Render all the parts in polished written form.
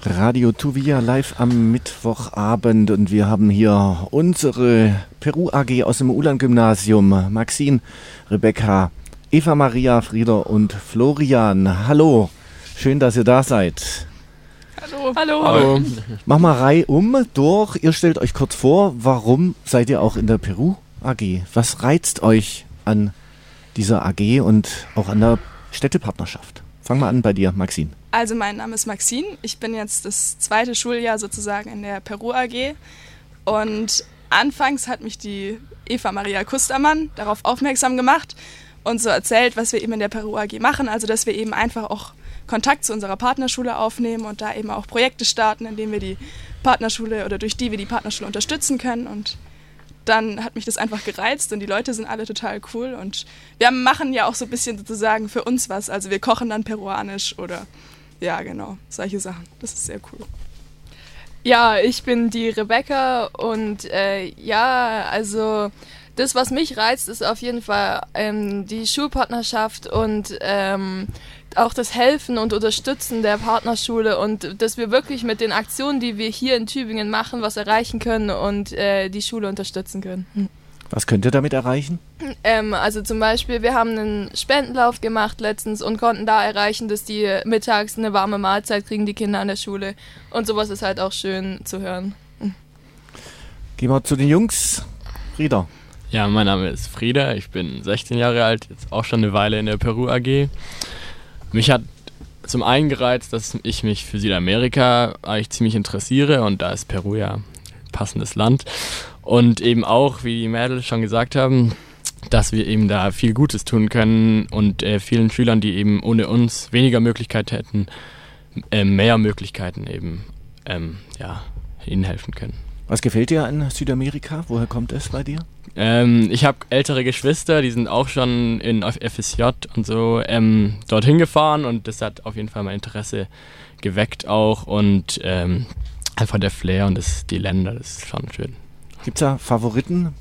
Radio Tuvia live am Mittwochabend und wir haben hier unsere Peru AG aus dem Ulan-Gymnasium. Maxine, Rebecca, Eva Maria, Frieda und Florian. Hallo, schön, dass ihr da seid. Hallo. Mach mal reihum durch. Ihr stellt euch kurz vor, warum seid ihr auch in der Peru AG? Was reizt euch an dieser AG und auch an der Städtepartnerschaft? Fang mal an bei dir, Maxine. Also mein Name ist Maxine. Ich bin jetzt das 2. Schuljahr sozusagen in der Peru AG. Und anfangs hat mich die Eva Maria Kustermann darauf aufmerksam gemacht und so erzählt, was wir eben in der Peru AG machen. Also dass wir eben einfach auch Kontakt zu unserer Partnerschule aufnehmen und da eben auch Projekte starten, indem wir die Partnerschule oder durch die wir die Partnerschule unterstützen können. Und dann hat mich das einfach gereizt und die Leute sind alle total cool. Und wir machen ja auch so ein bisschen sozusagen für uns was. Also wir kochen dann peruanisch oder ja, genau, solche Sachen. Das ist sehr cool. Ja, ich bin die Rebecca und also das, was mich reizt, ist auf jeden Fall die Schulpartnerschaft und auch das Helfen und Unterstützen der Partnerschule und dass wir wirklich mit den Aktionen, die wir hier in Tübingen machen, was erreichen können und die Schule unterstützen können. Was könnt ihr damit erreichen? Also zum Beispiel, wir haben einen Spendenlauf gemacht letztens und konnten da erreichen, dass die mittags eine warme Mahlzeit kriegen, die Kinder an der Schule. Und sowas ist halt auch schön zu hören. Gehen wir zu den Jungs. Frieda. Ja, mein Name ist Frieda, ich bin 16 Jahre alt, jetzt auch schon eine Weile in der Peru AG. Mich hat zum einen gereizt, dass ich mich für Südamerika eigentlich ziemlich interessiere und da ist Peru ja ein passendes Land. Und eben auch, wie die Mädels schon gesagt haben, dass wir eben da viel Gutes tun können und vielen Schülern, die eben ohne uns weniger Möglichkeiten hätten, mehr Möglichkeiten eben ihnen helfen können. Was gefällt dir an Südamerika? Woher kommt es bei dir? Ich habe ältere Geschwister, die sind auch schon in FSJ und so dorthin gefahren und das hat auf jeden Fall mein Interesse geweckt auch und einfach der Flair und die Länder, das ist schon schön. Gibt es da Favoriten?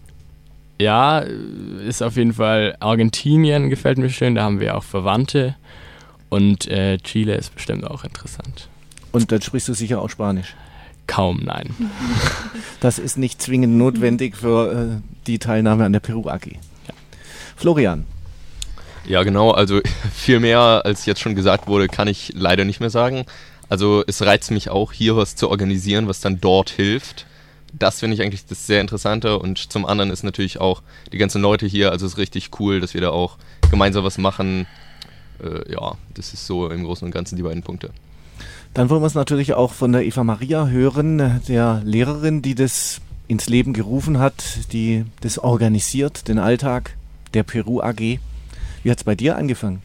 Ja, ist auf jeden Fall Argentinien, gefällt mir schön, da haben wir auch Verwandte und Chile ist bestimmt auch interessant. Und dann sprichst du sicher auch Spanisch? Kaum, nein. Das ist nicht zwingend notwendig für die Teilnahme an der Peru AG. Ja. Florian. Ja, genau, also viel mehr als jetzt schon gesagt wurde, kann ich leider nicht mehr sagen. Also es reizt mich auch, hier was zu organisieren, was dann dort hilft. Das finde ich eigentlich das sehr Interessante und zum anderen ist natürlich auch die ganzen Leute hier, also es ist richtig cool, dass wir da auch gemeinsam was machen. Das ist so im Großen und Ganzen die beiden Punkte. Dann wollen wir es natürlich auch von der Eva Maria hören, der Lehrerin, die das ins Leben gerufen hat, die das organisiert, den Alltag der Peru AG. Wie hat es bei dir angefangen?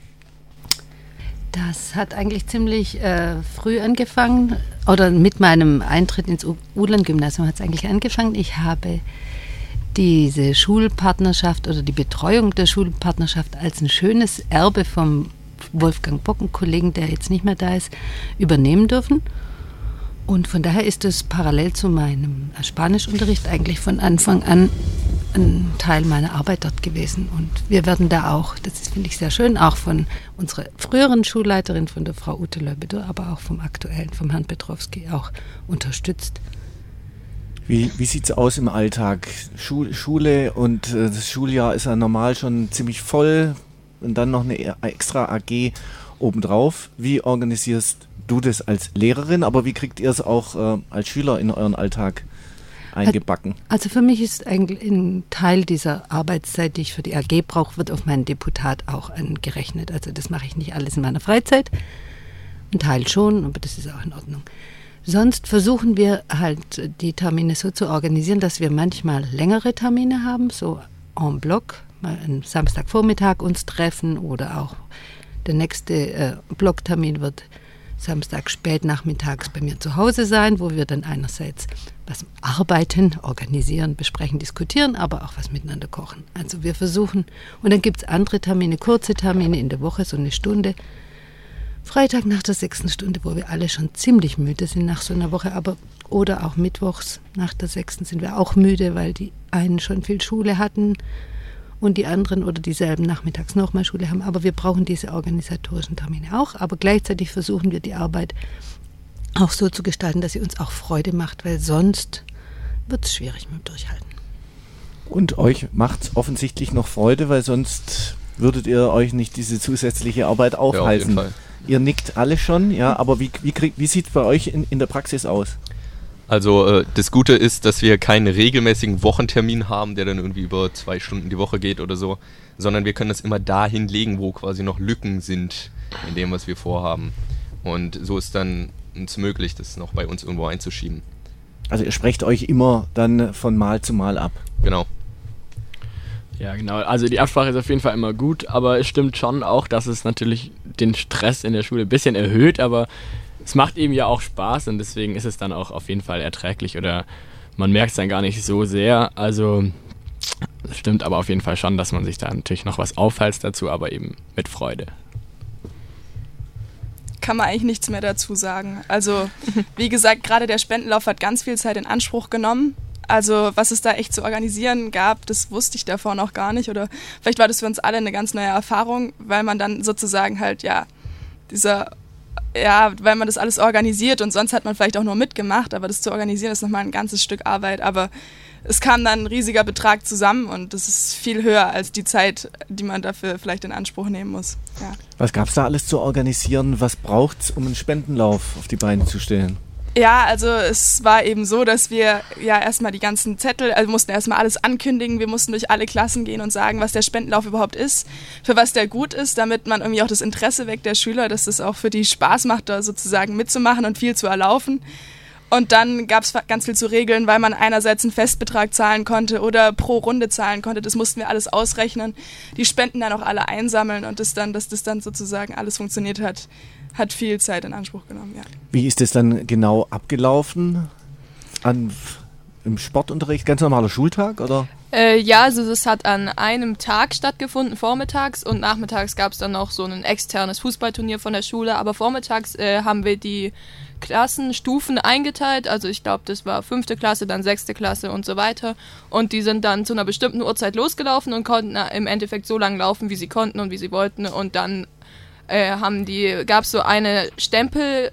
Das hat eigentlich ziemlich früh angefangen, oder mit meinem Eintritt ins Ulan-Gymnasium hat es eigentlich angefangen. Ich habe diese Schulpartnerschaft oder die Betreuung der Schulpartnerschaft als ein schönes Erbe vom Wolfgang Bocken, Kollegen, der jetzt nicht mehr da ist, übernehmen dürfen. Und von daher ist es parallel zu meinem Spanischunterricht eigentlich von Anfang an ein Teil meiner Arbeit dort gewesen. Und wir werden da auch, das finde ich sehr schön, auch von unserer früheren Schulleiterin, von der Frau Ute Löbedur, aber auch vom aktuellen, vom Herrn Petrowski, auch unterstützt. Wie sieht es aus im Alltag? Schule und das Schuljahr ist ja normal schon ziemlich voll und dann noch eine extra AG obendrauf. Wie organisierst du das als Lehrerin, aber wie kriegt ihr es auch als Schüler in euren Alltag eingebacken? Also für mich ist eigentlich ein Teil dieser Arbeitszeit, die ich für die AG brauche, wird auf mein Deputat auch angerechnet. Also das mache ich nicht alles in meiner Freizeit. Ein Teil schon, aber das ist auch in Ordnung. Sonst versuchen wir halt die Termine so zu organisieren, dass wir manchmal längere Termine haben, so en bloc, mal am Samstagvormittag uns treffen oder auch der nächste Blocktermin wird Samstag spät nachmittags bei mir zu Hause sein, wo wir dann einerseits was arbeiten, organisieren, besprechen, diskutieren, aber auch was miteinander kochen. Also wir versuchen, und dann gibt es andere Termine, kurze Termine in der Woche, so eine Stunde. Freitag nach der 6. Stunde, wo wir alle schon ziemlich müde sind nach so einer Woche, aber oder auch mittwochs nach der 6. sind wir auch müde, weil die einen schon viel Schule hatten und die anderen oder dieselben nachmittags nochmal Schule haben. Aber wir brauchen diese organisatorischen Termine auch. Aber gleichzeitig versuchen wir die Arbeit auch so zu gestalten, dass sie uns auch Freude macht, weil sonst wird es schwierig mit dem Durchhalten. Und euch macht es offensichtlich noch Freude, weil sonst würdet ihr euch nicht diese zusätzliche Arbeit aufhalten. Ja, auf jeden Fall. Ihr nickt alle schon, ja, aber wie sieht es bei euch in der Praxis aus? Also das Gute ist, dass wir keinen regelmäßigen Wochentermin haben, der dann irgendwie über 2 Stunden die Woche geht oder so, sondern wir können das immer dahin legen, wo quasi noch Lücken sind in dem, was wir vorhaben. Und so ist dann uns möglich, das noch bei uns irgendwo einzuschieben. Also ihr sprecht euch immer dann von Mal zu Mal ab. Genau. Ja, genau. Also die Absprache ist auf jeden Fall immer gut, aber es stimmt schon auch, dass es natürlich den Stress in der Schule ein bisschen erhöht, aber es macht eben ja auch Spaß und deswegen ist es dann auch auf jeden Fall erträglich oder man merkt es dann gar nicht so sehr. Also es stimmt aber auf jeden Fall schon, dass man sich da natürlich noch was aufhält dazu, aber eben mit Freude. Kann man eigentlich nichts mehr dazu sagen. Also wie gesagt, gerade der Spendenlauf hat ganz viel Zeit in Anspruch genommen. Also was es da echt zu organisieren gab, das wusste ich davor noch gar nicht. Oder vielleicht war das für uns alle eine ganz neue Erfahrung, weil man dann sozusagen halt weil man das alles organisiert und sonst hat man vielleicht auch nur mitgemacht, aber das zu organisieren ist nochmal ein ganzes Stück Arbeit. Aber es kam dann ein riesiger Betrag zusammen und das ist viel höher als die Zeit, die man dafür vielleicht in Anspruch nehmen muss. Ja. Was gab es da alles zu organisieren? Was braucht es, um einen Spendenlauf auf die Beine zu stellen? Ja, also es war eben so, dass wir ja erstmal die ganzen Zettel, also wir mussten erstmal alles ankündigen, wir mussten durch alle Klassen gehen und sagen, was der Spendenlauf überhaupt ist, für was der gut ist, damit man irgendwie auch das Interesse weckt der Schüler, dass es auch für die Spaß macht, da sozusagen mitzumachen und viel zu erlaufen. Und dann gab es ganz viel zu regeln, weil man einerseits einen Festbetrag zahlen konnte oder pro Runde zahlen konnte. Das mussten wir alles ausrechnen. Die Spenden dann auch alle einsammeln und dass das dann sozusagen alles funktioniert hat viel Zeit in Anspruch genommen, ja. Wie ist das dann genau abgelaufen? Im Sportunterricht, ganz normaler Schultag, oder? Ja, also das hat an einem Tag stattgefunden, vormittags, und nachmittags gab es dann noch so ein externes Fußballturnier von der Schule, aber vormittags haben wir die Klassenstufen eingeteilt, also ich glaube, das war 5. Klasse, dann 6. Klasse und so weiter, und die sind dann zu einer bestimmten Uhrzeit losgelaufen und konnten im Endeffekt so lange laufen, wie sie konnten und wie sie wollten, und dann gab es so eine Stempelstelle,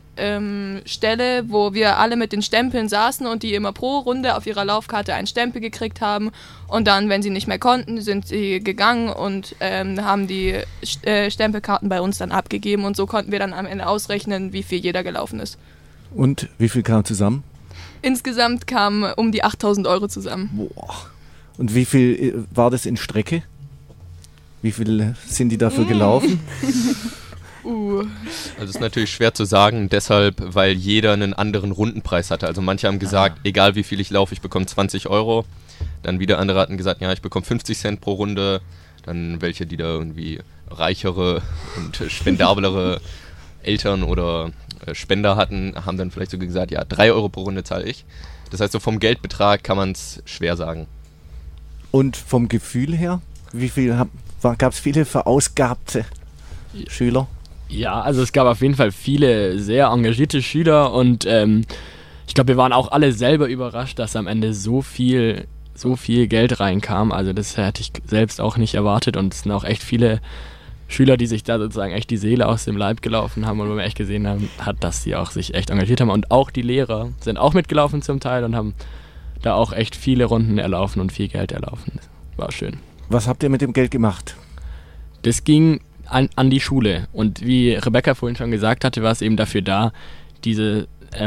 wo wir alle mit den Stempeln saßen und die immer pro Runde auf ihrer Laufkarte einen Stempel gekriegt haben, und dann, wenn sie nicht mehr konnten, sind sie gegangen und haben die Stempelkarten bei uns dann abgegeben, und so konnten wir dann am Ende ausrechnen, wie viel jeder gelaufen ist. Und wie viel kam zusammen? Insgesamt kamen um die 8.000 Euro zusammen. Boah. Und wie viel war das in Strecke? Wie viel sind die dafür gelaufen? Also es ist natürlich schwer zu sagen, deshalb, weil jeder einen anderen Rundenpreis hatte. Also manche haben gesagt, egal wie viel ich laufe, ich bekomme 20 Euro. Dann wieder andere hatten gesagt, ja, ich bekomme 50 Cent pro Runde. Dann welche, die da irgendwie reichere und spendablere Eltern oder Spender hatten, haben dann vielleicht sogar gesagt, ja, 3 Euro pro Runde zahle ich. Das heißt, so vom Geldbetrag kann man es schwer sagen. Und vom Gefühl her? Wie viel gab es viele verausgabte Schüler? Ja, also es gab auf jeden Fall viele sehr engagierte Schüler und ich glaube, wir waren auch alle selber überrascht, dass am Ende so viel Geld reinkam. Also das hätte ich selbst auch nicht erwartet, und es sind auch echt viele Schüler, die sich da sozusagen echt die Seele aus dem Leib gelaufen haben, und wo man echt gesehen hat, dass sie auch sich echt engagiert haben, und auch die Lehrer sind auch mitgelaufen zum Teil und haben da auch echt viele Runden erlaufen und viel Geld erlaufen. War schön. Was habt ihr mit dem Geld gemacht? Das ging an die Schule, und wie Rebecca vorhin schon gesagt hatte, war es eben dafür da, dieses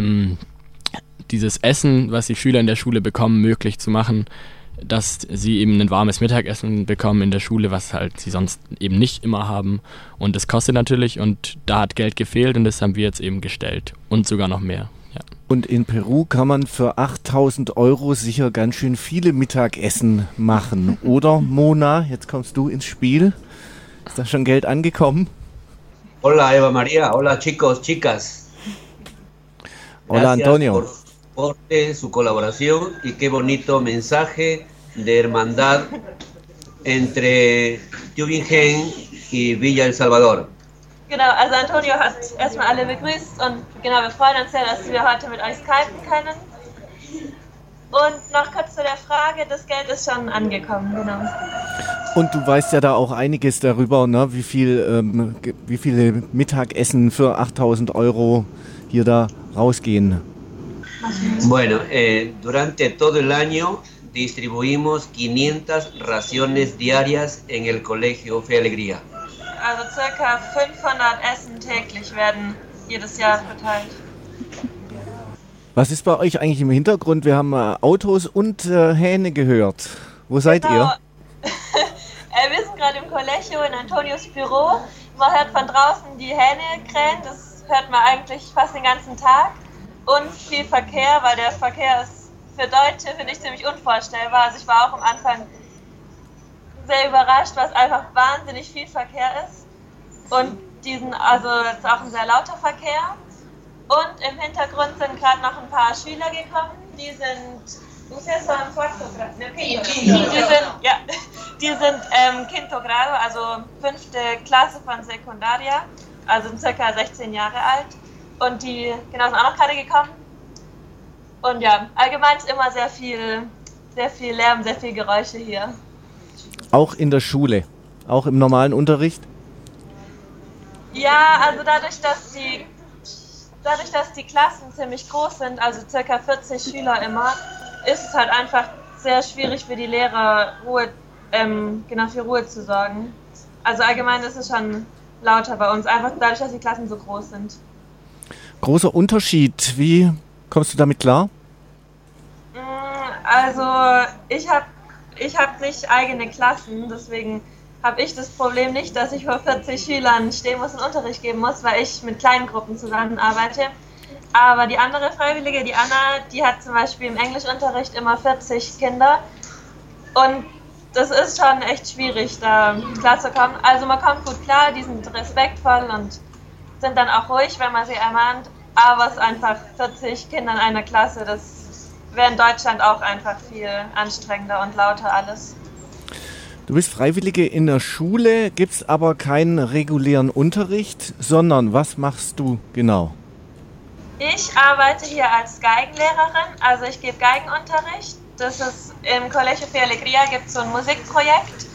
Essen, was die Schüler in der Schule bekommen, möglich zu machen, dass sie eben ein warmes Mittagessen bekommen in der Schule, was halt sie sonst eben nicht immer haben, und das kostet natürlich, und da hat Geld gefehlt, und das haben wir jetzt eben gestellt und sogar noch mehr. Ja. Und in Peru kann man für 8.000 Euro sicher ganz schön viele Mittagessen machen, oder Mona? Jetzt kommst du ins Spiel. Ist da schon Geld angekommen? Hola Eva María, hola chicos, chicas. Hola Antonio. Por su colaboración y qué bonito mensaje de hermandad entre Tübingen y Villa El Salvador. Genau, also Antonio hat erstmal alle begrüßt, und genau, wir freuen uns sehr, dass wir heute mit euch skypen können. Und noch kurz zu der Frage, das Geld ist schon angekommen, genau. Und du weißt ja da auch einiges darüber, ne? Wie viele Mittagessen für 8.000 Euro hier da rausgehen? Bueno, durante todo el año distribuimos 500 raciones diarias en el Colegio Fe y Alegría. Also circa 500 Essen täglich werden jedes Jahr verteilt. Was ist bei euch eigentlich im Hintergrund? Wir haben Autos und Hähne gehört. Wo seid ihr? Wir sind gerade im Collegio in Antonios Büro. Man hört von draußen die Hähne krähen, das hört man eigentlich fast den ganzen Tag. Und viel Verkehr, weil der Verkehr ist für Deutsche, finde ich, ziemlich unvorstellbar. Also ich war auch am Anfang sehr überrascht, was einfach wahnsinnig viel Verkehr ist. Und also es ist auch ein sehr lauter Verkehr. Und im Hintergrund sind gerade noch ein paar Schüler gekommen, die sind Quinto Grado, also 5. Klasse von Secundaria, also sind circa 16 Jahre alt. Und die sind auch noch gerade gekommen. Und ja, allgemein ist immer sehr viel Lärm, sehr viel Geräusche hier. Auch in der Schule, auch im normalen Unterricht? Ja, also dadurch, dass die Klassen ziemlich groß sind, also circa 40 Schüler immer, ist es halt einfach sehr schwierig für die Lehrer, für Ruhe zu sorgen. Also allgemein ist es schon lauter bei uns, einfach dadurch, dass die Klassen so groß sind. Großer Unterschied, wie kommst du damit klar? Also ich hab nicht eigene Klassen, deswegen habe ich das Problem nicht, dass ich vor 40 Schülern stehen muss und Unterricht geben muss, weil ich mit kleinen Gruppen zusammenarbeite. Aber die andere Freiwillige, die Anna, die hat zum Beispiel im Englischunterricht immer 40 Kinder. Und das ist schon echt schwierig, da klarzukommen. Also man kommt gut klar, die sind respektvoll und sind dann auch ruhig, wenn man sie ermahnt. Aber es ist einfach 40 Kinder in einer Klasse, das wäre in Deutschland auch einfach viel anstrengender und lauter alles. Du bist Freiwillige in der Schule, gibst aber keinen regulären Unterricht, sondern was machst du genau? Ich arbeite hier als Geigenlehrerin, also ich gebe Geigenunterricht. Das ist im Colegio Fe y Alegría, gibt es so ein Musikprojekt.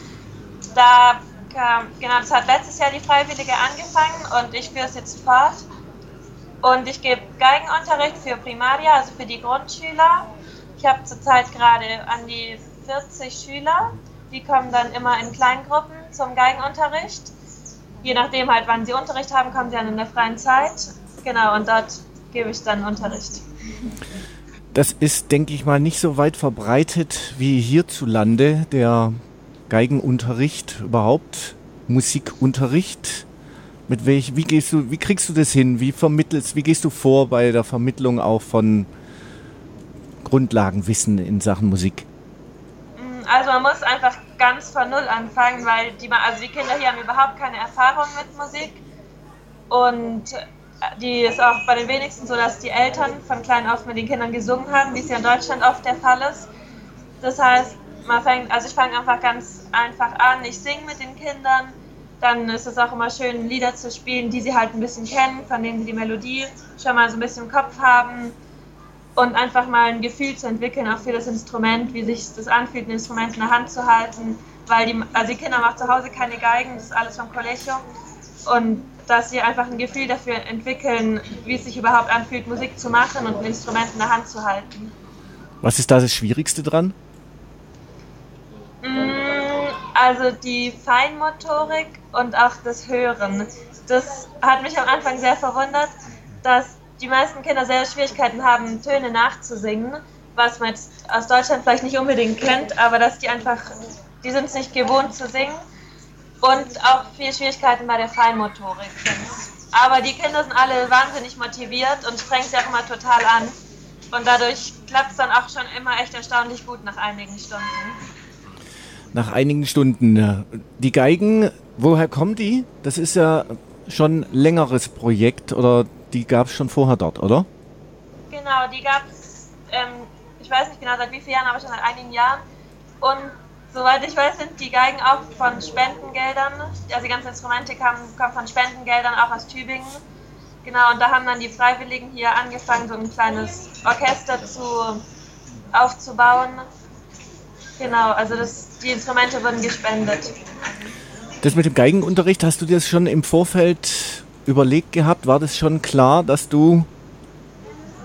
Das hat letztes Jahr die Freiwillige angefangen und ich führe es jetzt fort. Und ich gebe Geigenunterricht für Primaria, also für die Grundschüler. Ich habe zurzeit gerade an die 40 Schüler. Die kommen dann immer in Kleingruppen zum Geigenunterricht. Je nachdem halt, wann sie Unterricht haben, kommen sie dann in der freien Zeit. Genau, und dort gebe ich dann Unterricht. Das ist, denke ich mal, nicht so weit verbreitet wie hierzulande, der Geigenunterricht überhaupt, Musikunterricht. Wie kriegst du das hin? Wie gehst du vor bei der Vermittlung auch von Grundlagenwissen in Sachen Musik? Also man muss einfach ganz von Null anfangen, weil die Kinder hier haben überhaupt keine Erfahrung mit Musik. Und die ist auch bei den wenigsten so, dass die Eltern von klein auf mit den Kindern gesungen haben, wie es ja in Deutschland oft der Fall ist. Das heißt, ich fange einfach ganz einfach an, ich singe mit den Kindern. Dann ist es auch immer schön, Lieder zu spielen, die sie halt ein bisschen kennen, von denen sie die Melodie schon mal so ein bisschen im Kopf haben. Und einfach mal ein Gefühl zu entwickeln, auch für das Instrument, wie sich das anfühlt, ein Instrument in der Hand zu halten. Weil die Kinder machen zu Hause keine Geigen, das ist alles vom Collegio. Und dass sie einfach ein Gefühl dafür entwickeln, wie es sich überhaupt anfühlt, Musik zu machen und ein Instrument in der Hand zu halten. Was ist da das Schwierigste dran? Also die Feinmotorik und auch das Hören. Das hat mich am Anfang sehr verwundert, dass die meisten Kinder sehr Schwierigkeiten haben, Töne nachzusingen, was man jetzt aus Deutschland vielleicht nicht unbedingt kennt, aber dass die sind es nicht gewohnt zu singen und auch viel Schwierigkeiten bei der Feinmotorik sind. Aber die Kinder sind alle wahnsinnig motiviert und strengen sich auch immer total an und dadurch klappt es dann auch schon immer echt erstaunlich gut nach einigen Stunden. Nach einigen Stunden. Die Geigen, woher kommen die? Das ist ja schon ein längeres Projekt oder die gab es schon vorher dort, oder? Genau, die gab es, ich weiß nicht genau seit wie vielen Jahren, aber schon seit einigen Jahren. Und soweit ich weiß, sind die Geigen auch von Spendengeldern, also die ganzen Instrumente kommen von Spendengeldern, auch aus Tübingen. Genau, und da haben dann die Freiwilligen hier angefangen, so ein kleines Orchester aufzubauen. Genau, also die Instrumente wurden gespendet. Das mit dem Geigenunterricht, hast du dir das schon im Vorfeld überlegt gehabt? War das schon klar, dass du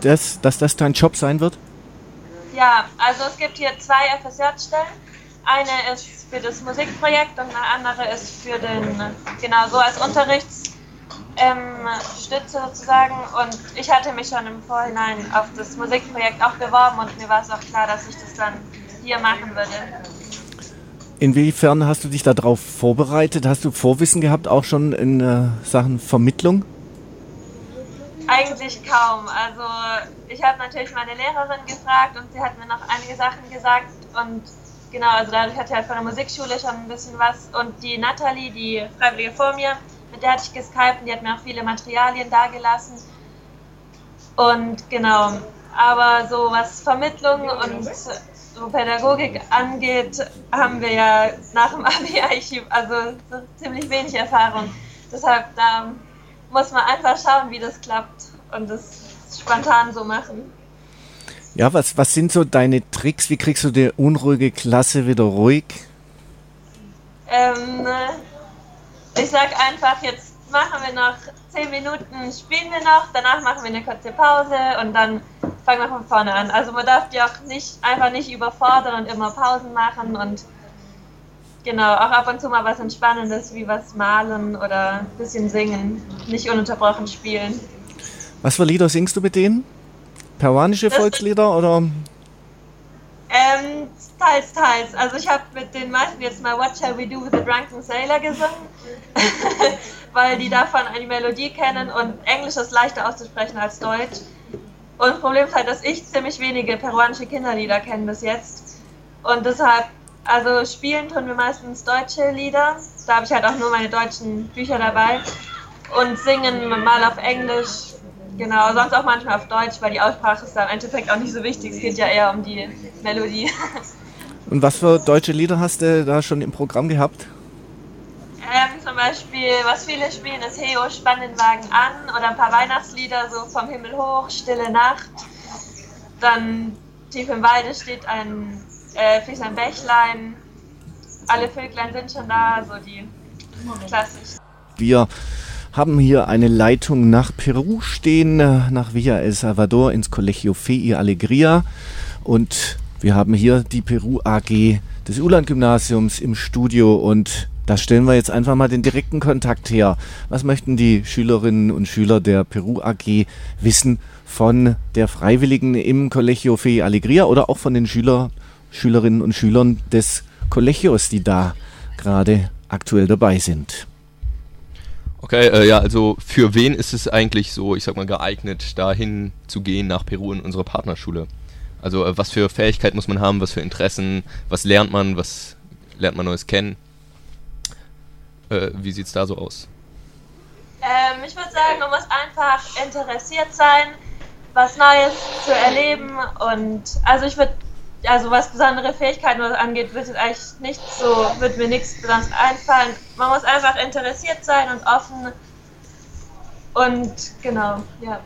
dass das dein Job sein wird? Ja, also es gibt hier 2 FSJ-Stellen. Eine ist für das Musikprojekt und eine andere ist für den, genau so als Unterrichtsstütze sozusagen. Und ich hatte mich schon im Vorhinein auf das Musikprojekt auch beworben und mir war es auch klar, dass ich das dann hier machen würde. Inwiefern hast du dich darauf vorbereitet? Hast du Vorwissen gehabt, auch schon in Sachen Vermittlung? Eigentlich kaum. Also ich habe natürlich meine Lehrerin gefragt und sie hat mir noch einige Sachen gesagt und genau, also dadurch hatte ich halt von der Musikschule schon ein bisschen was und die Nathalie, die Freiwillige vor mir, mit der hatte ich geskypt und die hat mir auch viele Materialien dagelassen und genau, aber so was Vermittlung und so Pädagogik angeht, haben wir ja nach dem Abi eigentlich also so ziemlich wenig Erfahrung. Deshalb da muss man einfach schauen, wie das klappt und das spontan so machen. Ja, was sind so deine Tricks? Wie kriegst du die unruhige Klasse wieder ruhig? Ich sag einfach, jetzt machen wir noch 10 Minuten, spielen wir noch, danach machen wir eine kurze Pause und dann fangen wir von vorne an. Also man darf die auch einfach nicht überfordern und immer Pausen machen und genau, auch ab und zu mal was Entspannendes wie was malen oder ein bisschen singen, nicht ununterbrochen spielen. Was für Lieder singst du mit denen? Peruanische Volkslieder oder? Teils. Also ich habe mit den meisten jetzt mal What Shall We Do with the Drunken Sailor gesungen, weil die davon eine Melodie kennen und Englisch ist leichter auszusprechen als Deutsch. Und das Problem ist halt, dass ich ziemlich wenige peruanische Kinderlieder kenne bis jetzt. Und deshalb, also spielen tun wir meistens deutsche Lieder. Da habe ich halt auch nur meine deutschen Bücher dabei. Und singen mal auf Englisch. Genau, sonst auch manchmal auf Deutsch, weil die Aussprache ist da im Endeffekt auch nicht so wichtig. Es geht ja eher um die Melodie. Und was für deutsche Lieder hast du da schon im Programm gehabt? Zum Beispiel, was viele spielen, ist Heo, spann den Wagen an oder ein paar Weihnachtslieder, so Vom Himmel hoch, Stille Nacht. Dann Tief im Walde steht ein fließt ein Bächlein, alle Vöglein sind schon da, so die klassisch. Wir haben hier eine Leitung nach Peru stehen, nach Villa El Salvador ins Colegio Fe y Alegría und wir haben hier die Peru AG des Uhland-Gymnasiums im Studio und da stellen wir jetzt einfach mal den direkten Kontakt her. Was möchten die Schülerinnen und Schüler der Peru AG wissen von der Freiwilligen im Colegio Fe y Alegría oder auch von den Schülerinnen und Schülern des Colegios, die da gerade aktuell dabei sind? Okay, ja, also für wen ist es eigentlich so, ich sag mal, geeignet, dahin zu gehen nach Peru in unsere Partnerschule? Also was für Fähigkeiten muss man haben, was für Interessen, was lernt man Neues kennen? Wie sieht's da so aus? Ich würde sagen, man muss einfach interessiert sein, was Neues zu erleben und also was besondere Fähigkeiten angeht, wird mir nichts besonders einfallen. Man muss einfach interessiert sein und offen und genau, ja.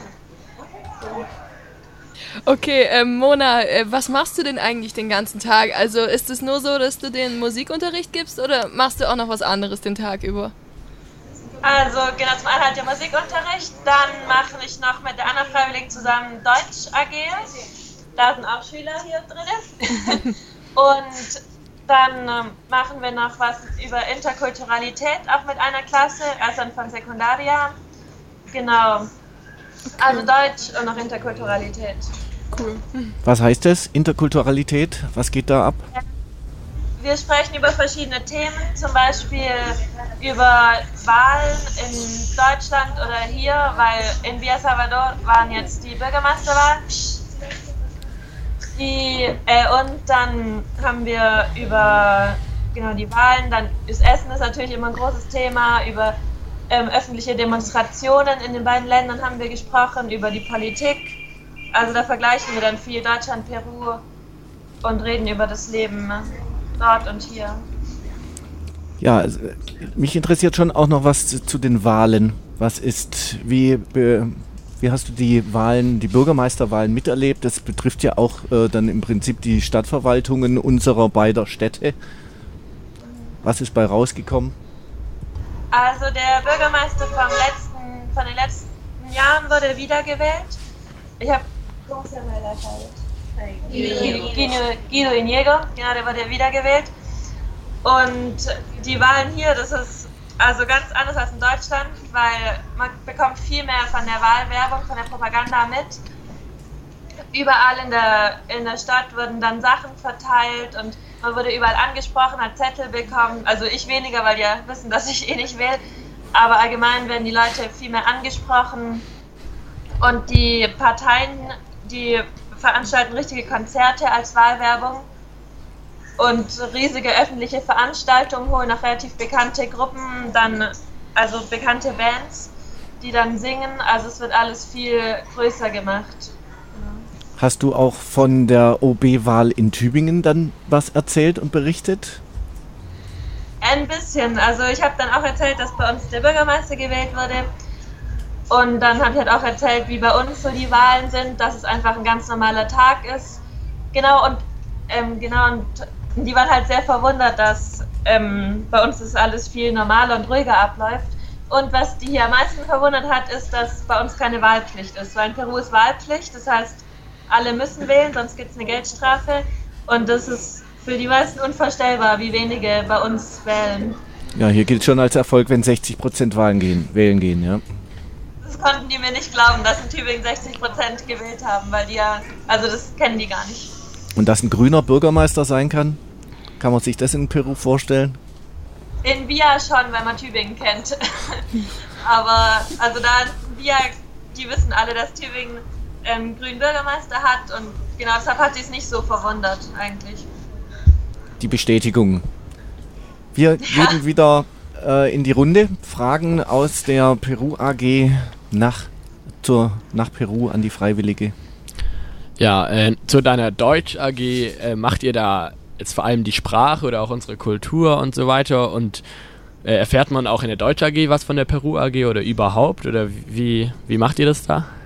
Okay, Mona, was machst du denn eigentlich den ganzen Tag? Also ist es nur so, dass du den Musikunterricht gibst oder machst du auch noch was anderes den Tag über? Also genau, zum einen halt der Musikunterricht, dann mache ich noch mit der anderen Freiwilligen zusammen Deutsch AG. Da sind auch Schüler hier drin. Und dann machen wir noch was über Interkulturalität, auch mit einer Klasse, erst dann von Sekundaria. Genau. Also Deutsch und noch Interkulturalität. Cool. Was heißt das, Interkulturalität? Was geht da ab? Wir sprechen über verschiedene Themen, zum Beispiel über Wahlen in Deutschland oder hier, weil in Villa Salvador waren jetzt die Bürgermeisterwahlen. Und dann haben wir über die Wahlen, dann ist Essen ist natürlich immer ein großes Thema, über öffentliche Demonstrationen in den beiden Ländern haben wir gesprochen, über die Politik. Also da vergleichen wir dann viel Deutschland, Peru und reden über das Leben dort und hier. Ja, also, mich interessiert schon auch noch was zu den Wahlen. Wie hast du die Wahlen, die Bürgermeisterwahlen miterlebt? Das betrifft ja auch dann im Prinzip die Stadtverwaltungen unserer beider Städte. Was ist bei rausgekommen? Also der Bürgermeister von den letzten Jahren wurde wiedergewählt Ich habe Guido Iniego, genau, der wurde wiedergewählt. Und die Wahlen hier, das ist also ganz anders als in Deutschland, weil man bekommt viel mehr von der Wahlwerbung, von der Propaganda mit. Überall in der Stadt wurden dann Sachen verteilt und man wurde überall angesprochen, hat Zettel bekommen. Also ich weniger, weil die ja wissen, dass ich eh nicht will. Aber allgemein werden die Leute viel mehr angesprochen. Und die Parteien, die veranstalten richtige Konzerte als Wahlwerbung und riesige öffentliche Veranstaltungen, holen auch relativ bekannte Gruppen, also bekannte Bands, die dann singen. Also es wird alles viel größer gemacht. Hast du auch von der OB-Wahl in Tübingen dann was erzählt und berichtet? Ein bisschen. Also ich habe dann auch erzählt, dass bei uns der Bürgermeister gewählt wurde. Und dann habe ich halt auch erzählt, wie bei uns so die Wahlen sind, dass es einfach ein ganz normaler Tag ist. Und die waren halt sehr verwundert, dass bei uns das alles viel normaler und ruhiger abläuft. Und was die hier am meisten verwundert hat, ist, dass bei uns keine Wahlpflicht ist. Weil in Peru ist Wahlpflicht, das heißt, alle müssen wählen, sonst gibt es eine Geldstrafe. Und das ist für die meisten unvorstellbar, wie wenige bei uns wählen. Ja, hier gilt schon als Erfolg, wenn 60% wählen gehen, ja. Das konnten die mir nicht glauben, dass in Tübingen 60% gewählt haben, weil das kennen die gar nicht. Und dass ein grüner Bürgermeister sein kann? Kann man sich das in Peru vorstellen? In Villa schon, wenn man Tübingen kennt. Aber also da in Villa, die wissen alle, dass Tübingen einen grünen Bürgermeister hat und genau deshalb hat die es nicht so verwundert eigentlich. Die Bestätigung. Wir gehen wieder in die Runde. Fragen aus der Peru AG nach Peru an die Freiwillige. Ja, zu deiner Deutsch AG, macht ihr da jetzt vor allem die Sprache oder auch unsere Kultur und so weiter und erfährt man auch in der Deutsch AG was von der Peru AG oder überhaupt oder wie macht ihr das da?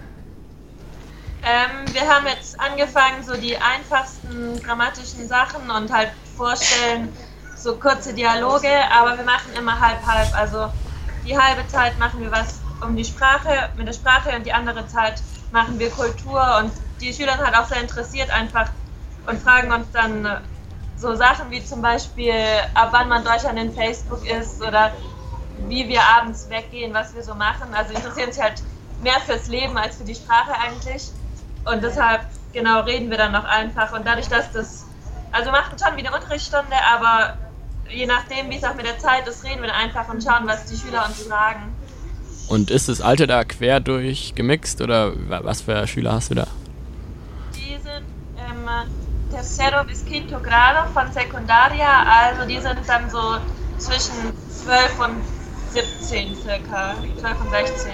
Wir haben jetzt angefangen, so die einfachsten grammatischen Sachen und halt vorstellen, so kurze Dialoge, aber wir machen immer halb-halb. Also die halbe Zeit machen wir was mit der Sprache und die andere Zeit machen wir Kultur und die Schüler sind halt auch sehr interessiert einfach und fragen uns dann so Sachen wie zum Beispiel, ab wann man Deutschland in Facebook ist oder wie wir abends weggehen, was wir so machen. Also interessieren sich halt mehr fürs Leben als für die Sprache eigentlich. Und deshalb, reden wir dann noch einfach. Und dadurch, dass wir machen schon wie eine Unterrichtsstunde, aber je nachdem, wie es auch mit der Zeit ist, reden wir dann einfach und schauen, was die Schüler uns fragen. Und ist das Alter da quer durch gemixt oder was für Schüler hast du da? Die sind tercero bis quinto grado von Secundaria, also die sind dann so zwischen 12 und 17 circa, 12 und 16.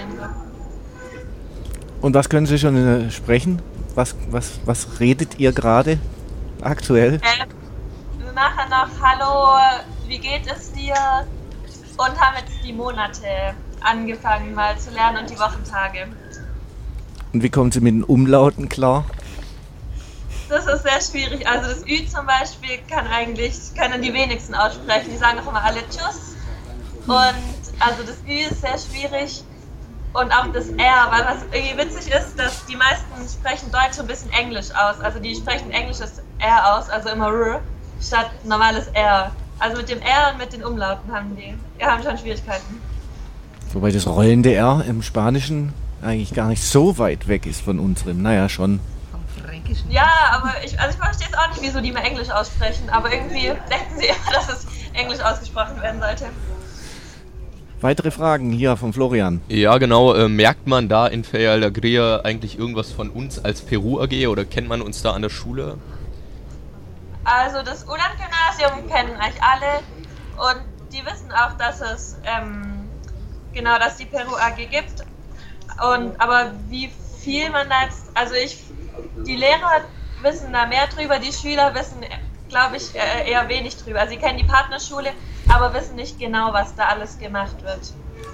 Und was können Sie schon sprechen? Was redet ihr gerade aktuell? Wir machen noch Hallo, wie geht es dir? Und haben jetzt die Monate angefangen mal zu lernen und die Wochentage. Und wie kommen Sie mit den Umlauten klar? Das ist sehr schwierig. Also das Ü zum Beispiel können die wenigsten aussprechen. Die sagen auch immer alle Tschüss. Und also das Ü ist sehr schwierig. Und auch das R, weil was irgendwie witzig ist, dass die meisten sprechen Deutsch ein bisschen Englisch aus. Also die sprechen englisches R aus, also immer R, statt normales R. Also mit dem R und mit den Umlauten haben schon Schwierigkeiten. Wobei das rollende R im Spanischen eigentlich gar nicht so weit weg ist von unserem. Naja, schon. Ja, aber ich verstehe es auch nicht, wieso die mal Englisch aussprechen. Aber irgendwie denken sie immer, dass es Englisch ausgesprochen werden sollte. Weitere Fragen hier von Florian. Ja, genau. Merkt man da in Fey Alegría eigentlich irgendwas von uns als Peru AG oder kennt man uns da an der Schule? Also das UNAM-Gymnasium kennen eigentlich alle und die wissen auch, dass es dass die Peru AG gibt. Aber wie viel man da jetzt, die Lehrer wissen da mehr drüber, die Schüler wissen, glaube ich, eher wenig drüber. Also sie kennen die Partnerschule, aber wissen nicht genau, was da alles gemacht wird.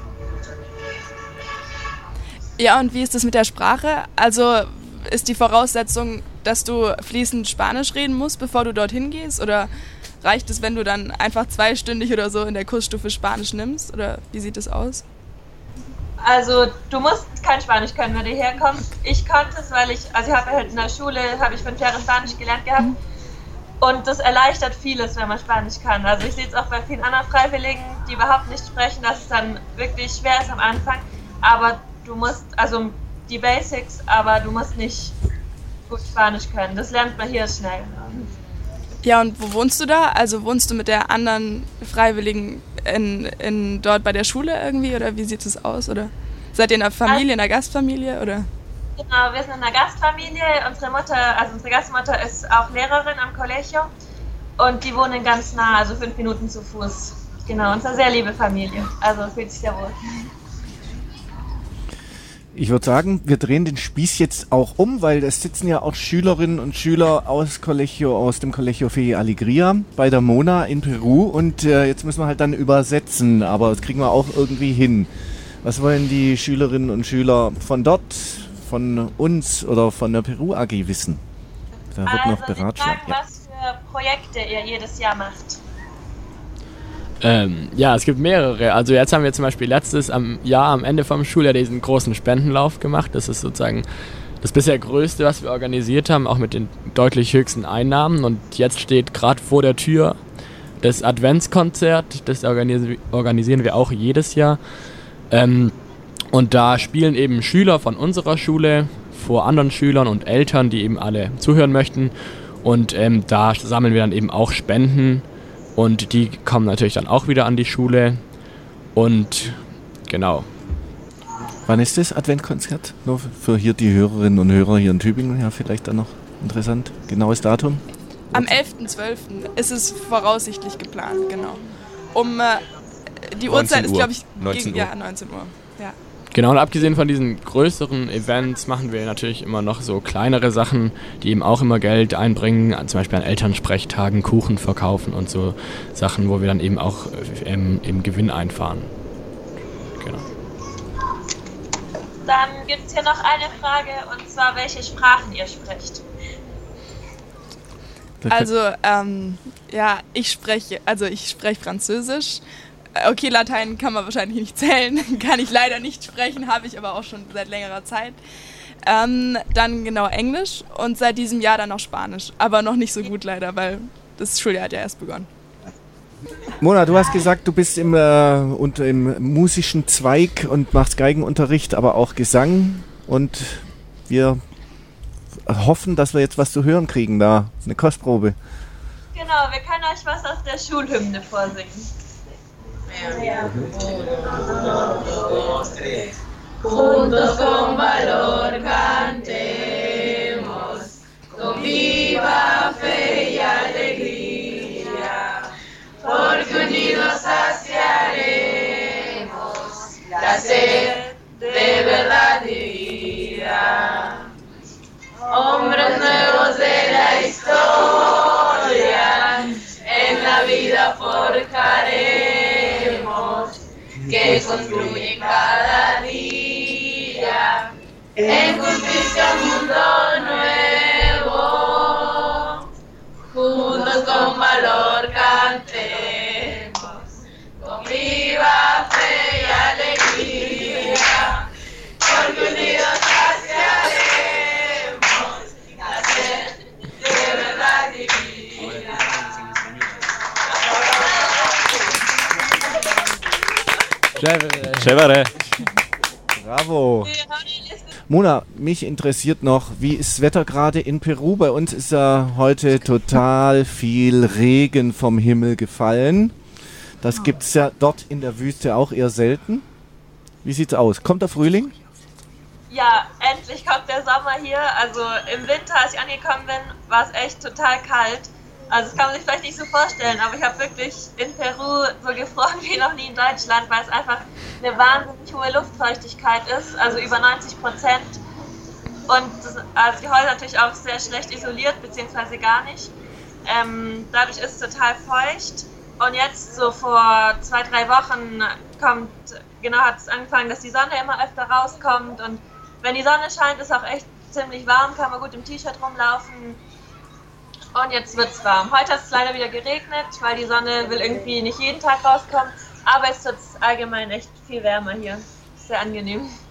Ja, und wie ist das mit der Sprache? Also ist die Voraussetzung, dass du fließend Spanisch reden musst, bevor du dorthin gehst? Oder reicht es, wenn du dann einfach 2-stündig oder so in der Kursstufe Spanisch nimmst? Oder wie sieht es aus? Also du musst kein Spanisch können, wenn du herkommst. Ich konnte es, weil ich habe halt in der Schule, habe ich 5 Jahre Spanisch gelernt gehabt. Und das erleichtert vieles, wenn man Spanisch kann. Also ich sehe es auch bei vielen anderen Freiwilligen, die überhaupt nicht sprechen, dass es dann wirklich schwer ist am Anfang. Aber du musst, also die Basics, aber du musst nicht gut Spanisch können. Das lernt man hier schnell. Ja, und wo wohnst du da? Also wohnst du mit der anderen Freiwilligen dort bei der Schule irgendwie? Oder wie sieht es aus? Oder seid ihr in einer Familie, in einer Gastfamilie? Oder? Genau, wir sind in einer Gastfamilie. Unsere Gastmutter ist auch Lehrerin am Collegio und die wohnen ganz nah, also 5 Minuten zu Fuß. Genau, unsere sehr liebe Familie. Also fühlt sich sehr wohl. Ich würde sagen, wir drehen den Spieß jetzt auch um, weil es sitzen ja auch Schülerinnen und Schüler aus dem Colegio Fe Alegria bei der Mona in Peru und jetzt müssen wir halt dann übersetzen, aber das kriegen wir auch irgendwie hin. Was wollen die Schülerinnen und Schüler von dort, von uns oder von der Peru AG wissen? Da wird noch beratschlagt. Was für Projekte ihr jedes Jahr macht. Ja, es gibt mehrere. Also jetzt haben wir zum Beispiel letztes Jahr am Ende vom Schuljahr diesen großen Spendenlauf gemacht. Das ist sozusagen das bisher Größte, was wir organisiert haben, auch mit den deutlich höchsten Einnahmen. Und jetzt steht gerade vor der Tür das Adventskonzert. Das organisieren wir auch jedes Jahr. Und da spielen eben Schüler von unserer Schule vor anderen Schülern und Eltern, die eben alle zuhören möchten. Und da sammeln wir dann eben auch Spenden. Und die kommen natürlich dann auch wieder an die Schule. Und genau. Wann ist das Adventkonzert? Nur für hier die Hörerinnen und Hörer hier in Tübingen, ja, vielleicht dann noch interessant. Genaues Datum? Am 11.12. ist es voraussichtlich geplant, genau. Die Uhrzeit ist, glaube ich, 19 Uhr. Ja, 19 Uhr. Ja. Genau, und abgesehen von diesen größeren Events machen wir natürlich immer noch so kleinere Sachen, die eben auch immer Geld einbringen, zum Beispiel an Elternsprechtagen, Kuchen verkaufen und so Sachen, wo wir dann eben auch im Gewinn einfahren. Genau. Dann gibt es hier noch eine Frage, und zwar, welche Sprachen ihr sprecht. Also, ja, ich spreche Französisch. Okay, Latein kann man wahrscheinlich nicht zählen, kann ich leider nicht sprechen, habe ich aber auch schon seit längerer Zeit. Dann genau Englisch und seit diesem Jahr dann noch Spanisch, aber noch nicht so gut leider, weil das Schuljahr hat ja erst begonnen. Mona, du hast gesagt, du bist im musischen Zweig und machst Geigenunterricht, aber auch Gesang und wir hoffen, dass wir jetzt was zu hören kriegen da, eine Kostprobe. Genau, wir können euch was aus der Schulhymne vorsingen. Juntos con valor cantemos, con viva fe y alegría, porque unidos saciaremos la sed de verdad y vida. Hombres nuevos de la historia, en la vida forjaremos, que construye cada día en justicia un mundo nuevo. Juntos con valor cantemos, con viva fe y alegría, porque unidos saciaremos la sed de verdad y vida. Chévere. Bravo. Mona, mich interessiert noch, wie ist das Wetter gerade in Peru? Bei uns ist ja heute total viel Regen vom Himmel gefallen. Das gibt es ja dort in der Wüste auch eher selten. Wie sieht's aus? Kommt der Frühling? Ja, endlich kommt der Sommer hier. Also im Winter, als ich angekommen bin, war es echt total kalt. Also das kann man sich vielleicht nicht so vorstellen, aber ich habe wirklich in Peru so gefroren wie noch nie in Deutschland, weil es einfach eine wahnsinnig hohe Luftfeuchtigkeit ist, also über 90%. Und also die Häuser natürlich auch sehr schlecht isoliert, beziehungsweise gar nicht. Dadurch ist es total feucht. Und jetzt so vor 2-3 Wochen hat es angefangen, dass die Sonne immer öfter rauskommt. Und wenn die Sonne scheint, ist es auch echt ziemlich warm, kann man gut im T-Shirt rumlaufen. Und jetzt wird es warm. Heute hat es leider wieder geregnet, weil die Sonne will irgendwie nicht jeden Tag rauskommen. Aber es wird allgemein echt viel wärmer hier. sehr angenehm.